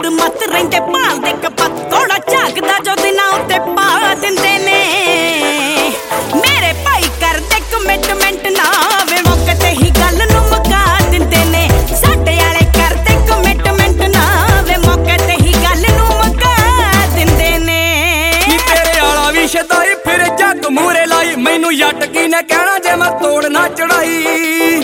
Mood मत रहिंदे भालदे कपत थोड़ा झाकदा जो दिनां उत्ते पा दिंदे ने मेरे भाई करदे कमिटमेंट ना वे मौके ते ही गल नूं मुका दिंदे ने साडे वाले करदे कमिटमेंट ना वे मौके ते ही गल नूं मुका दिंदे ने तेरे वाला भी शदाई फिर जग मूरे लाई मैनू जट की ने कहना जे मैं तोड़ ना चढ़ाई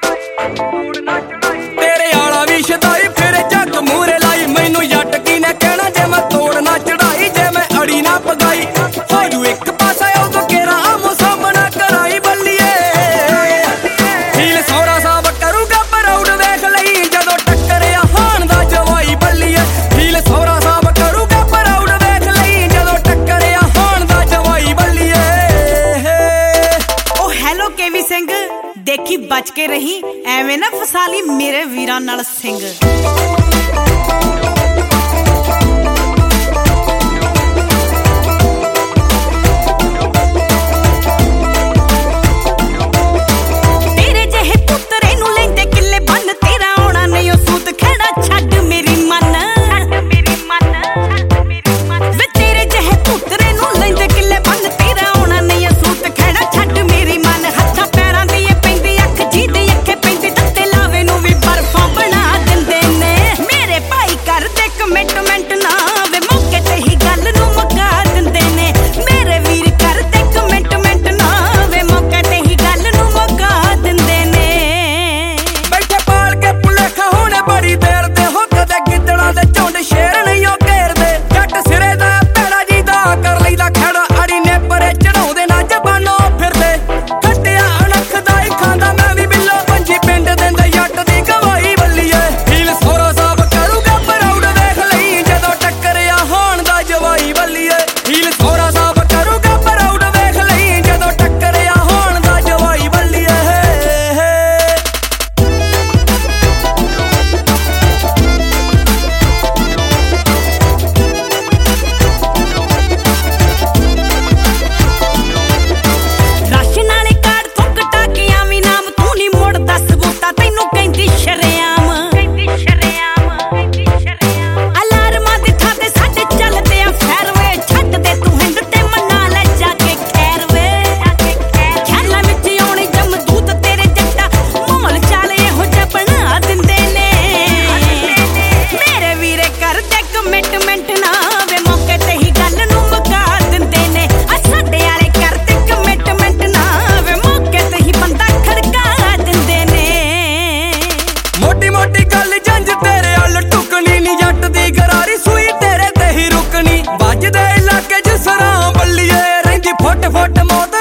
तेरे वाला भी शदाई फिर जग मूरे लाई मैनू जट की ने कहना जे मैं तोड़ ना चढ़ाई जे मैं अड़ी ना पगाई हो जू एक पासा उदों केरा आमो सामना कराई बल्लिए हील सौरा साहब करूगा प्राउड वेख लई जदों टक्करिया हाण दा जवाई बल्लिए हील सौरा साहब करूगा प्राउड वेख लई जदों टक्करिया हाण दा जवाई बल्लिए ओ हेलो केवी सिंह देखी बच के रही एवें ना फसाली मेरे वीरां नाल सिंह। ਵੱਜਦੇ ਇਲਾਕੇ 'ਚ ਸਰਾਂ ਬੱਲੀਏ ਰਹਿੰਦੀ ਫੁੱਟ ਫੁੱਟ ਮੌਤ